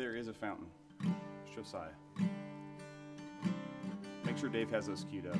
there is a fountain. Josiah. Make sure Dave has those queued up.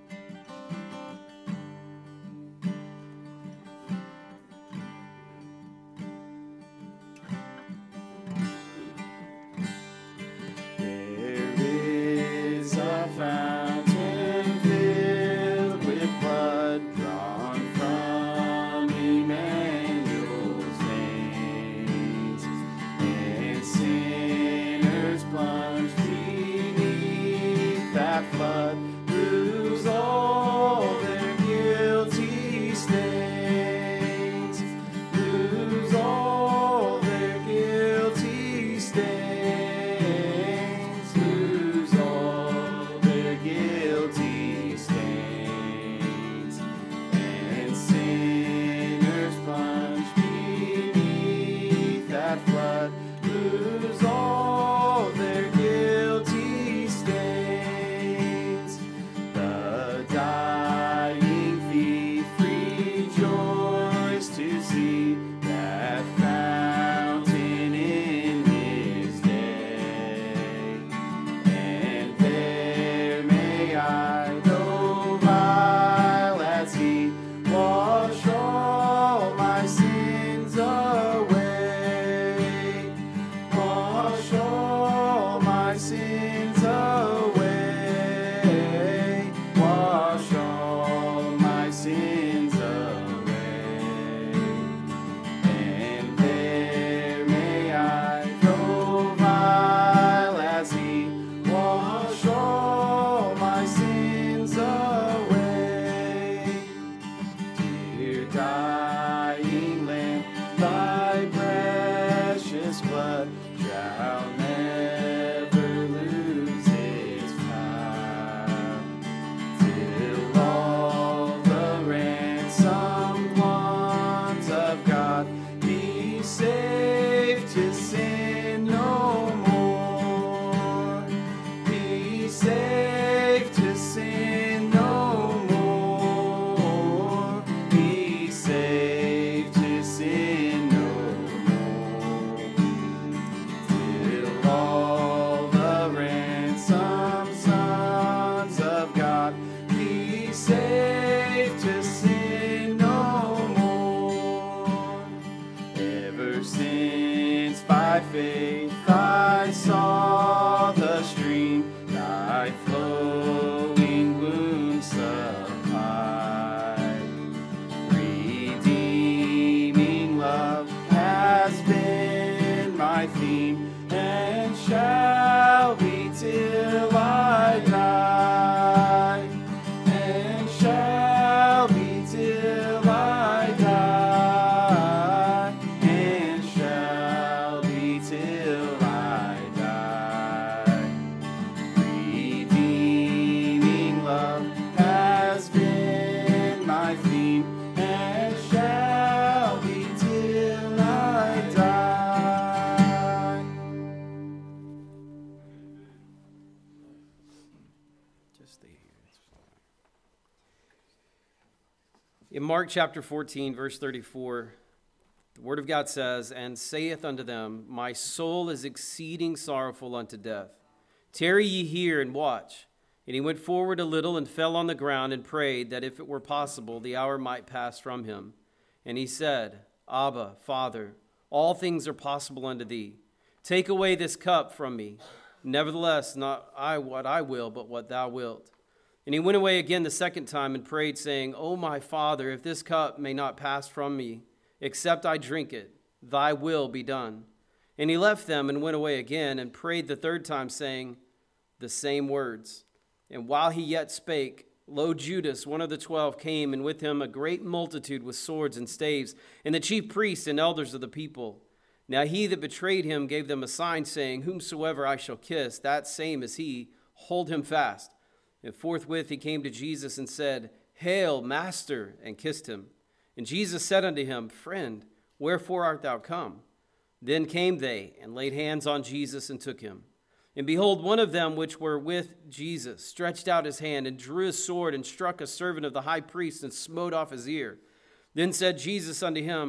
In Mark chapter 14, verse 34, the word of God says, "And saith unto them, My soul is exceeding sorrowful unto death. Tarry ye here and watch. And he went forward a little and fell on the ground and prayed that if it were possible, the hour might pass from him. And he said, Abba, Father, all things are possible unto thee. Take away this cup from me. Nevertheless, not I what I will, but what thou wilt. And he went away again the second time and prayed, saying, O my Father, if this cup may not pass from me, except I drink it, thy will be done. And he left them and went away again and prayed the third time, saying the same words. And while he yet spake, lo, Judas, one of the 12, came, and with him a great multitude with swords and staves, and the chief priests and elders of the people. Now he that betrayed him gave them a sign, saying, Whomsoever I shall kiss, that same is he, hold him fast. And forthwith he came to Jesus and said, Hail, Master, and kissed him. And Jesus said unto him, Friend, wherefore art thou come? Then came they, and laid hands on Jesus, and took him. And behold, one of them which were with Jesus stretched out his hand, and drew his sword, and struck a servant of the high priest, and smote off his ear. Then said Jesus unto him,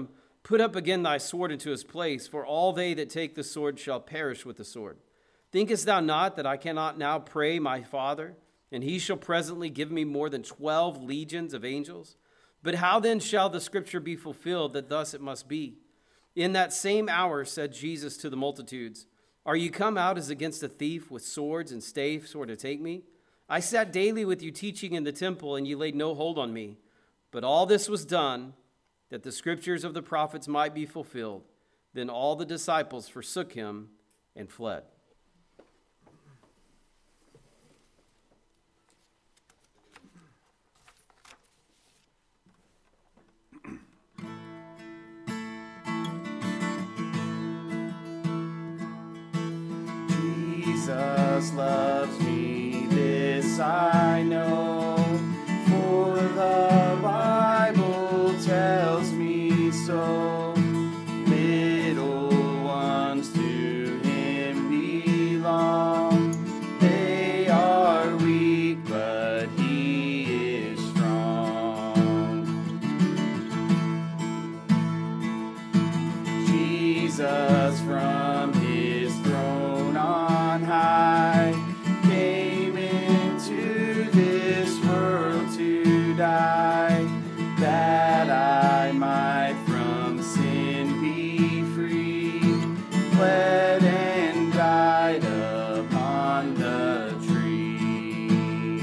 Put up again thy sword into his place, for all they that take the sword shall perish with the sword. Thinkest thou not that I cannot now pray my Father, and he shall presently give me more than 12 legions of angels? But how then shall the scripture be fulfilled that thus it must be? In that same hour said Jesus to the multitudes, Are you come out as against a thief with swords and staves for to take me? I sat daily with you teaching in the temple, and ye laid no hold on me. But all this was done, that the scriptures of the prophets might be fulfilled. Then all the disciples forsook him and fled. Jesus loves me, this I know, for the Bible tells me so. Little ones to him belong. They are weak, but he is strong. Jesus from his throne on high came into this world to die, that I might from sin be free, bled and died upon the tree.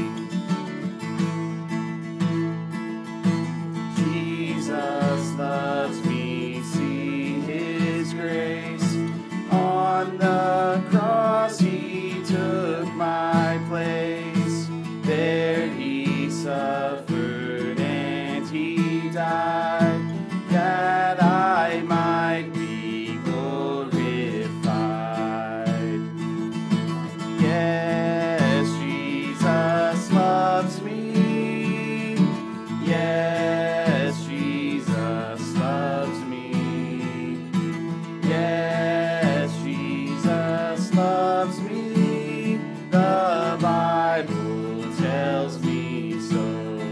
Jesus loves me, see his grace. On the cross he took my place. There he suffered and he died, that I might be glorified. Yes, Jesus loves me. Yes, Jesus loves me. Yes, Jesus loves me. The Bible tells me so.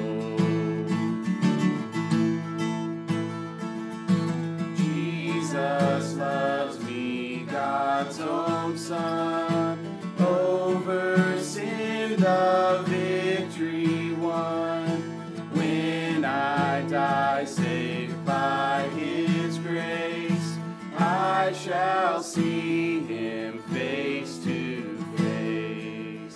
Jesus loves me, God's own Son. Over sin the victory won. When I die, saved by his grace, I shall see him face to face.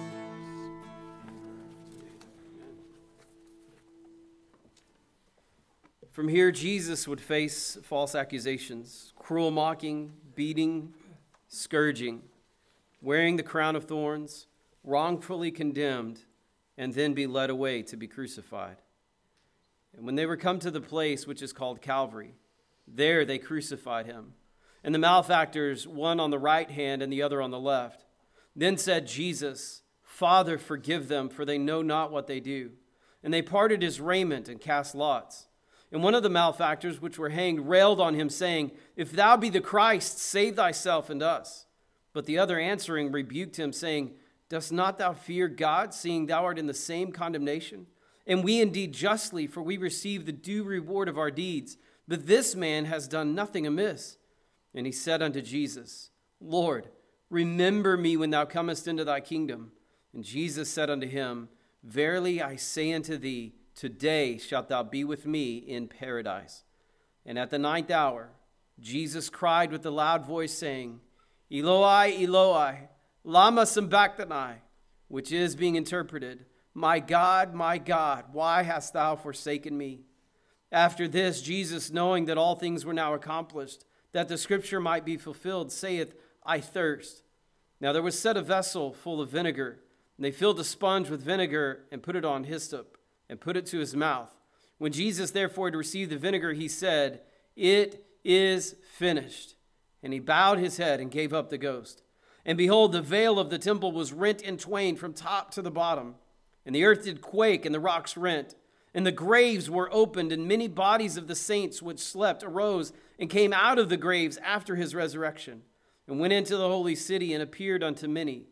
From here, Jesus would face false accusations, cruel mocking, beating, scourging, wearing the crown of thorns, wrongfully condemned, and then be led away to be crucified. And when they were come to the place which is called Calvary, there they crucified him, and the malefactors, one on the right hand and the other on the left. Then said Jesus, Father, forgive them, for they know not what they do. And they parted his raiment and cast lots. And one of the malefactors which were hanged railed on him, saying, If thou be the Christ, save thyself and us. But the other answering rebuked him, saying, Dost not thou fear God, seeing thou art in the same condemnation? And we indeed justly, for we receive the due reward of our deeds. But this man has done nothing amiss. And he said unto Jesus, Lord, remember me when thou comest into thy kingdom. And Jesus said unto him, Verily I say unto thee, today shalt thou be with me in paradise. And at the 9th hour, Jesus cried with a loud voice, saying, Eloi, Eloi, lama sabachthani, which is being interpreted, my God, why hast thou forsaken me? After this, Jesus, knowing that all things were now accomplished, that the scripture might be fulfilled, saith, I thirst. Now there was set a vessel full of vinegar, and they filled a sponge with vinegar and put it on hyssop, and put it to his mouth. When Jesus therefore had received the vinegar, he said, It is finished. And he bowed his head and gave up the ghost. And behold, the veil of the temple was rent in twain from top to the bottom. And the earth did quake, and the rocks rent. And the graves were opened, and many bodies of the saints which slept arose and came out of the graves after his resurrection, and went into the holy city and appeared unto many.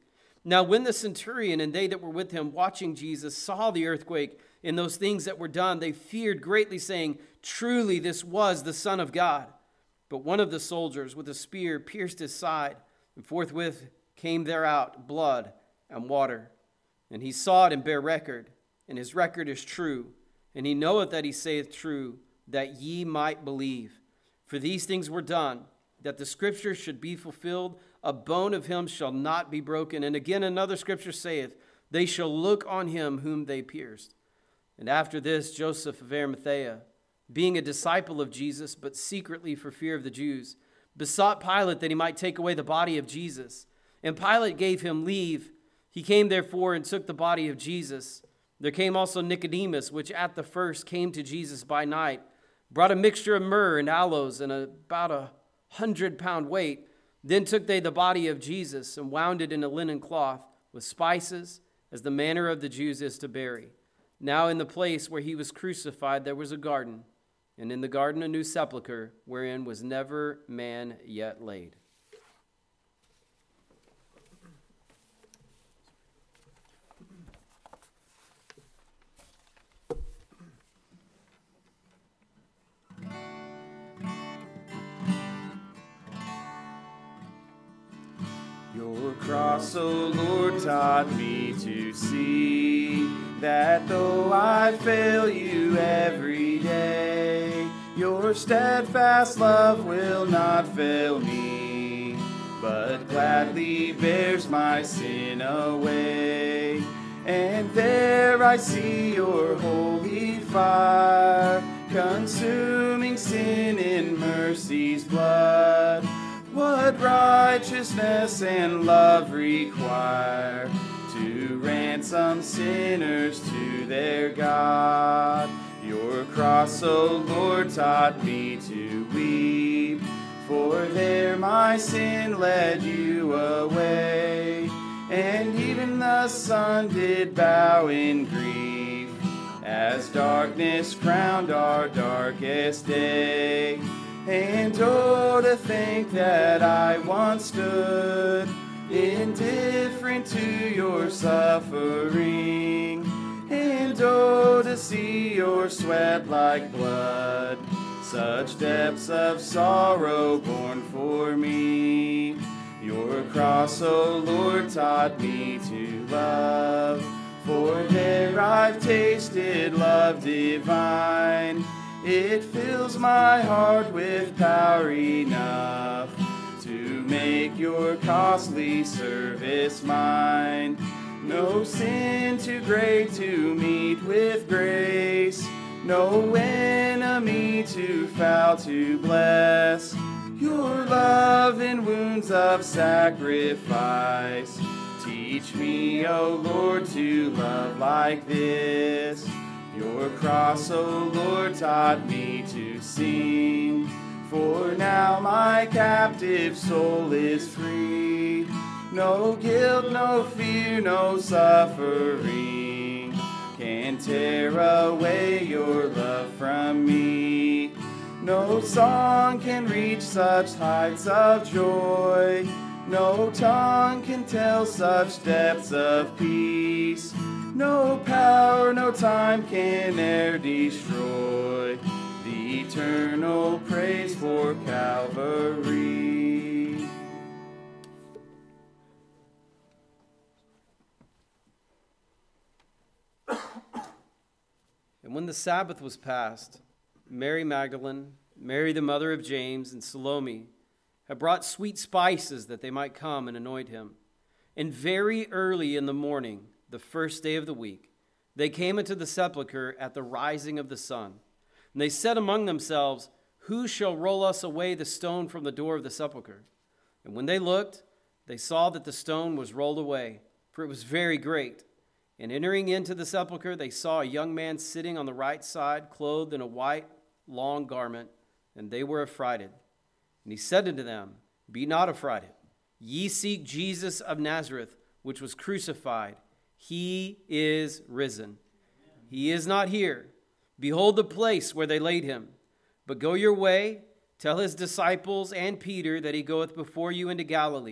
Now when the centurion and they that were with him watching Jesus saw the earthquake and those things that were done, they feared greatly, saying, Truly this was the Son of God. But one of the soldiers with a spear pierced his side, and forthwith came there out blood and water. And he saw it and bare record, and his record is true. And he knoweth that he saith true, that ye might believe. For these things were done, that the scripture should be fulfilled, a bone of him shall not be broken. And again another scripture saith, They shall look on him whom they pierced. And after this, Joseph of Arimathea, being a disciple of Jesus, but secretly for fear of the Jews, besought Pilate that he might take away the body of Jesus. And Pilate gave him leave. He came therefore and took the body of Jesus. There came also Nicodemus, which at the first came to Jesus by night, brought a mixture of myrrh and aloes and about 100-pound weight. Then took they the body of Jesus and wound it in a linen cloth with spices, as the manner of the Jews is to bury. Now in the place where he was crucified there was a garden, and in the garden a new sepulchre, wherein was never man yet laid. Your cross, O Lord, taught me to see that though I fail you every day, your steadfast love will not fail me, but gladly bears my sin away. And there I see your holy fire, consuming sin in mercy's blood. What righteousness and love require to ransom sinners to their God. Your cross, O Lord, taught me to weep, for there my sin led you away. And even the sun did bow in grief, as darkness crowned our darkest day. And oh, to think that I once stood indifferent to your suffering. And oh, to see your sweat like blood, such depths of sorrow borne for me. Your cross, O Lord, taught me to love, for there I've tasted love divine. It fills my heart with power enough to make your costly service mine. No sin too great to meet with grace, no enemy too foul to bless. Your love in wounds of sacrifice, teach me, O Lord, to love like this. Your cross, O Lord, taught me to sing, for now my captive soul is free. No guilt, no fear, no suffering can tear away your love from me. No song can reach such heights of joy, no tongue can tell such depths of peace. No power, no time can e'er destroy the eternal praise for Calvary. And when the Sabbath was past, Mary Magdalene, Mary the mother of James, and Salome had brought sweet spices that they might come and anoint him. And very early in the morning, the first day of the week, they came into the sepulchre at the rising of the sun. And they said among themselves, Who shall roll us away the stone from the door of the sepulchre? And when they looked, they saw that the stone was rolled away, for it was very great. And entering into the sepulchre, they saw a young man sitting on the right side, clothed in a white, long garment, and they were affrighted. And he said unto them, Be not affrighted. Ye seek Jesus of Nazareth, which was crucified. He is risen. He is not here. Behold the place where they laid him. But go your way, tell his disciples and Peter that he goeth before you into Galilee.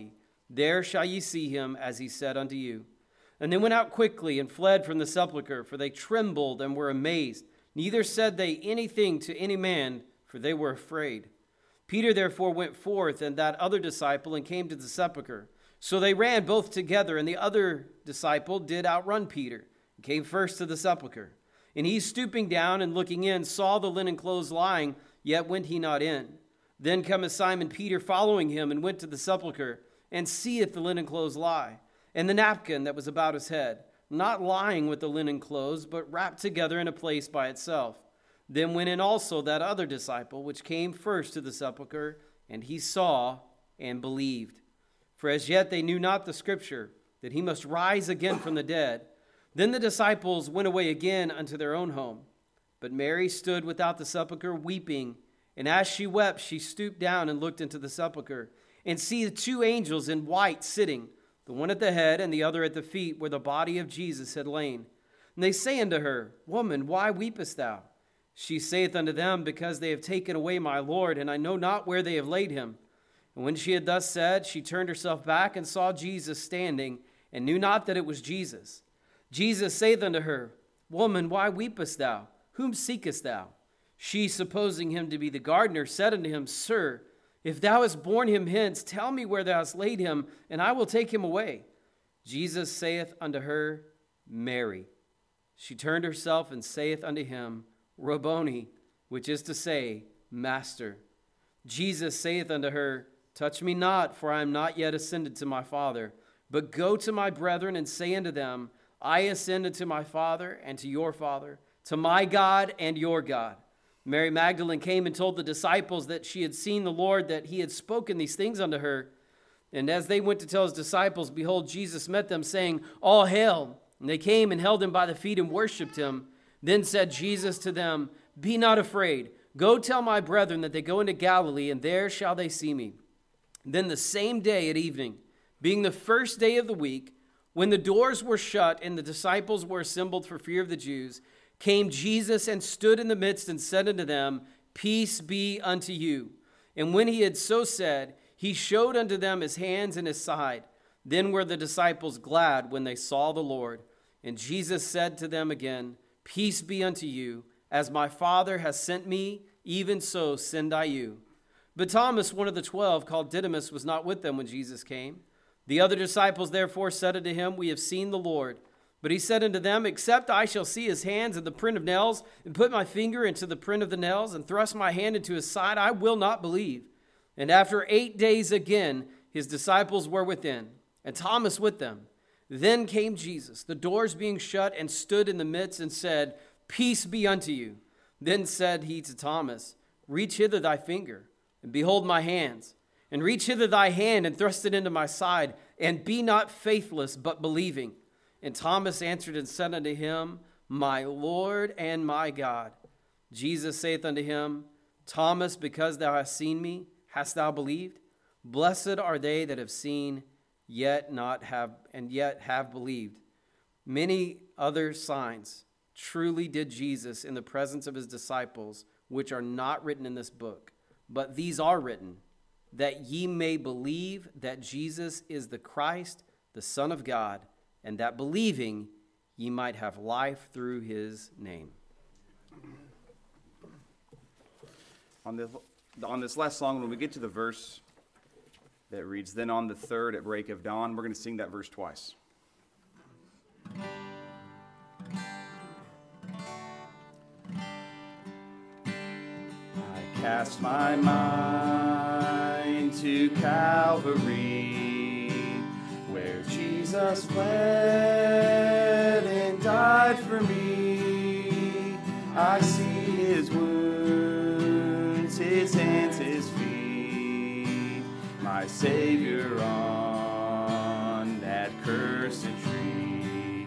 There shall ye see him, as he said unto you. And they went out quickly and fled from the sepulchre, for they trembled and were amazed. Neither said they anything to any man, for they were afraid. Peter therefore went forth, and that other disciple, and came to the sepulchre. So they ran both together, and the other disciple did outrun Peter, and came first to the sepulchre. And he, stooping down and looking in, saw the linen clothes lying, yet went he not in. Then cometh Simon Peter following him, and went to the sepulchre, and seeth the linen clothes lie, and the napkin that was about his head, not lying with the linen clothes, but wrapped together in a place by itself. Then went in also that other disciple, which came first to the sepulchre, and he saw and believed. For as yet they knew not the scripture, that he must rise again from the dead. Then the disciples went away again unto their own home. But Mary stood without the sepulchre, weeping. And as she wept, she stooped down and looked into the sepulchre, and see the two angels in white sitting, the one at the head and the other at the feet, where the body of Jesus had lain. And they say unto her, Woman, why weepest thou? She saith unto them, Because they have taken away my Lord, and I know not where they have laid him. And when she had thus said, she turned herself back and saw Jesus standing, and knew not that it was Jesus. Jesus saith unto her, Woman, why weepest thou? Whom seekest thou? She, supposing him to be the gardener, said unto him, Sir, if thou hast borne him hence, tell me where thou hast laid him, and I will take him away. Jesus saith unto her, Mary. She turned herself and saith unto him, Rabboni, which is to say, Master. Jesus saith unto her, Touch me not, for I am not yet ascended to my Father, but go to my brethren and say unto them, I ascend unto my Father and to your Father, to my God and your God. Mary Magdalene came and told the disciples that she had seen the Lord, that he had spoken these things unto her. And as they went to tell his disciples, behold, Jesus met them, saying, All hail! And they came and held him by the feet and worshipped him. Then said Jesus to them, Be not afraid. Go tell my brethren that they go into Galilee, and there shall they see me. Then the same day at evening, being the first day of the week, when the doors were shut and the disciples were assembled for fear of the Jews, came Jesus and stood in the midst and said unto them, Peace be unto you. And when he had so said, he showed unto them his hands and his side. Then were the disciples glad when they saw the Lord. And Jesus said to them again, Peace be unto you. As my Father has sent me, even so send I you. But Thomas, one of the 12, called Didymus, was not with them when Jesus came. The other disciples therefore said unto him, We have seen the Lord. But he said unto them, Except I shall see his hands and the print of nails, and put my finger into the print of the nails, and thrust my hand into his side, I will not believe. And after 8 days again, his disciples were within, and Thomas with them. Then came Jesus, the doors being shut, and stood in the midst, and said, Peace be unto you. Then said he to Thomas, Reach hither thy finger, and behold my hands. And reach hither thy hand, and thrust it into my side, and be not faithless, but believing. And Thomas answered and said unto him, My Lord and my God. Jesus saith unto him, Thomas, because thou hast seen me, hast thou believed? Blessed are they that have seen, yet have believed. Many other signs truly did Jesus in the presence of his disciples, which are not written in this book. But these are written, that ye may believe that Jesus is the Christ, the Son of God, and that believing ye might have life through his name. On this last song, when we get to the verse that reads, Then on the third at break of dawn, we're going to sing that verse twice. I cast my mind to Calvary, where Jesus bled and died for me. I see his wounds, his hands, his feet, my Savior on that cursed tree.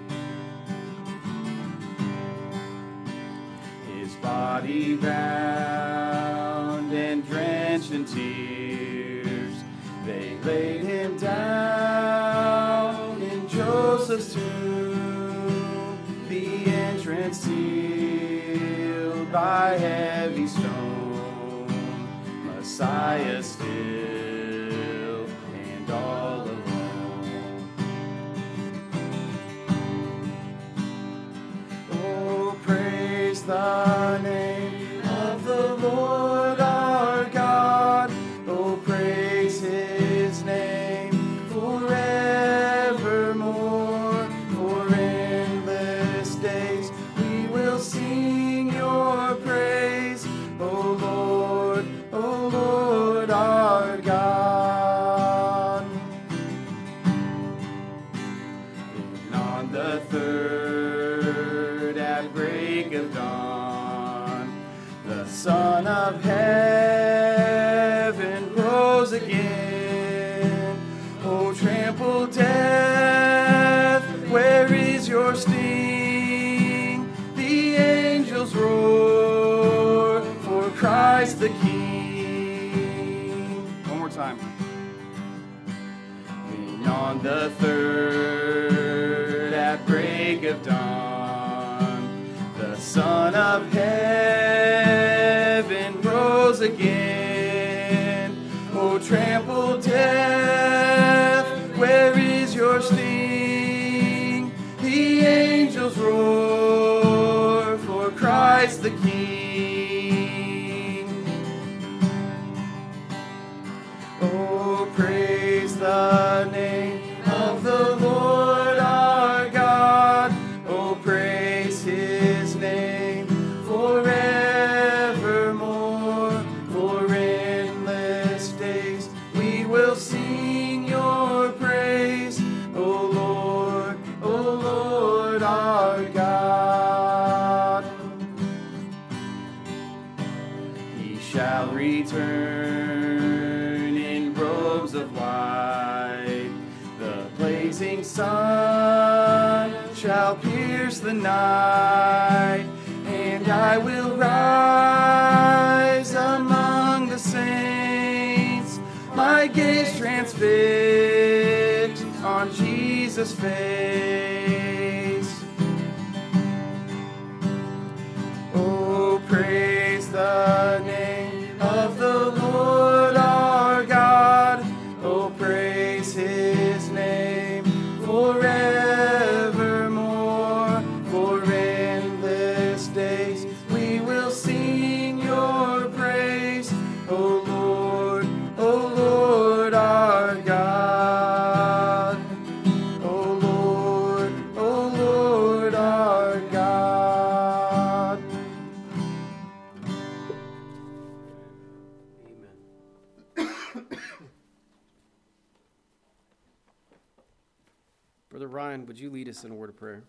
His body bound and drenched in tears, they laid him down in Joseph's tomb, the entrance sealed by heavy stone, Messiah still and all alone. the name of the Lord our God. Oh, praise his name forevermore. For endless days we will sing your praise, O Lord our God. And on the third at break of dawn, the Son of Heaven rose again. Oh, trample death, where is your sting? The angels roar for Christ the King. One more time. And on the third at break of dawn, the Son of Heaven rose again. Oh, trample death, where is your sting? The angels roar for Christ the King. Oh, praise the name of the Lord our God. Oh, praise his name forevermore. For endless days we will sing your praise, O Lord our God. He shall return in robes of white. The blazing sun shall pierce the night, and I will rise among the saints, my gaze transfixed on Jesus' face. Oh, praise the name of the Lord our God. Oh, praise his name forevermore. For endless days we will sing your praise, O Lord our God. O Lord our God. Amen. Brother Ryan, would you lead us in a word of prayer?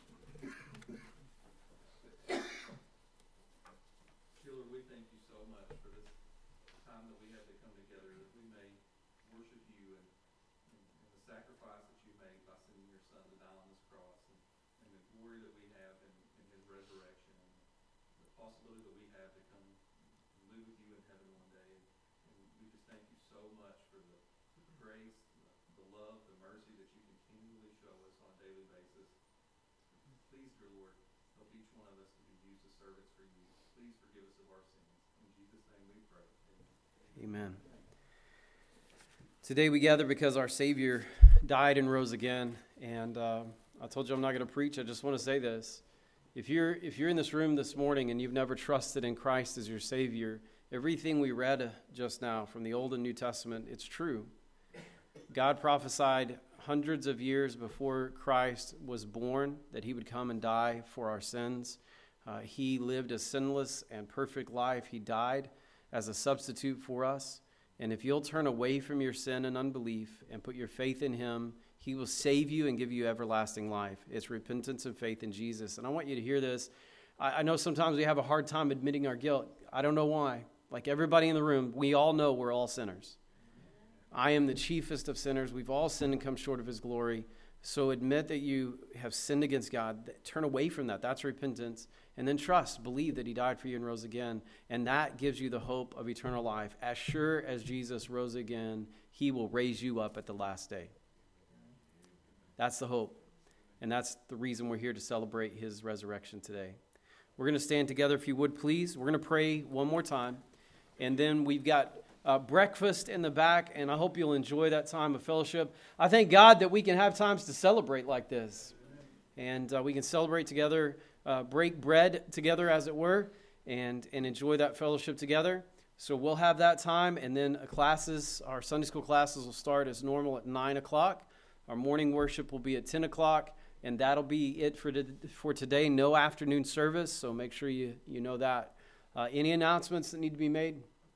Dear Lord, we thank you so much for this time that we have to come together, that we may worship you and the sacrifice that you made by sending your Son to die on this cross, and the glory that we have in his resurrection, and the possibility that we have to come and live with you in heaven one day. And we just thank you so much for the grace, the love, the mercy that you continually show us on a daily basis. Please, dear Lord, help each one of us to be used as servants for you. Please forgive us of our sins. In Jesus' name we pray. Amen. Amen. Today we gather because our Savior died and rose again. And I told you I'm not going to preach. I just want to say this. If you're in this room this morning and you've never trusted in Christ as your Savior, everything we read just now from the Old and New Testament, it's true. God prophesied hundreds of years before Christ was born that he would come and die for our sins. He lived a sinless and perfect life. He died as a substitute for us. And if you'll turn away from your sin and unbelief and put your faith in him, he will save you and give you everlasting life. It's repentance and faith in Jesus. And I want you to hear this. I know sometimes we have a hard time admitting our guilt. I don't know why. Like everybody in the room, we all know we're all sinners. I am the chiefest of sinners. We've all sinned and come short of his glory. So admit that you have sinned against God. Turn away from that. That's repentance. And then trust, believe that he died for you and rose again. And that gives you the hope of eternal life. As sure as Jesus rose again, he will raise you up at the last day. That's the hope. And that's the reason we're here to celebrate his resurrection today. We're going to stand together, if you would, please. We're going to pray one more time. And then we've got breakfast in the back, and I hope you'll enjoy that time of fellowship. I thank God that we can have times to celebrate like this. and we can celebrate together, break bread together, as it were, and enjoy that fellowship together. So we'll have that time, and then our Sunday school classes will start as normal at 9 o'clock. Our morning worship will be at 10 o'clock, and that'll be it for today. No afternoon service, so make sure you know that. Any announcements that need to be made?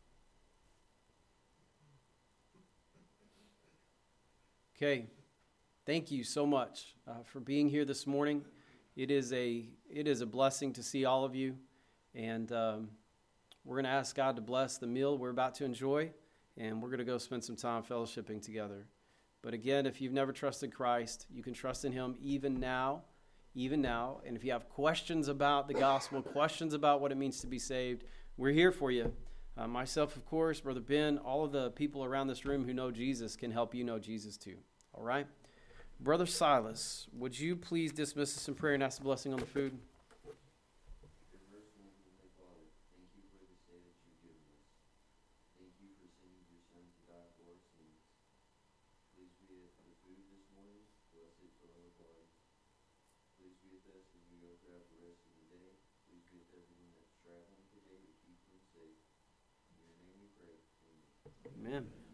Okay. Thank you so much for being here this morning. It is a blessing to see all of you, and we're going to ask God to bless the meal we're about to enjoy, and we're going to go spend some time fellowshipping together. But again, if you've never trusted Christ, you can trust in Him even now. And if you have questions about the gospel, questions about what it means to be saved, we're here for you. Myself, of course, Brother Ben, all of the people around this room who know Jesus can help you know Jesus too. All right? Brother Silas, would you please dismiss us in prayer and ask the blessing on the food? Amen.